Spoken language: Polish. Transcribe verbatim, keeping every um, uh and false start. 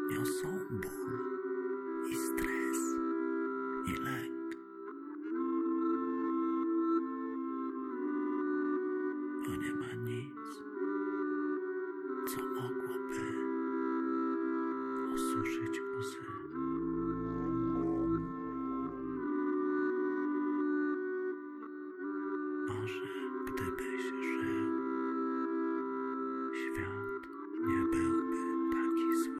niosą ból i stres i lęk. Bo nie ma nic, co mogłoby osuszyć łzy. Może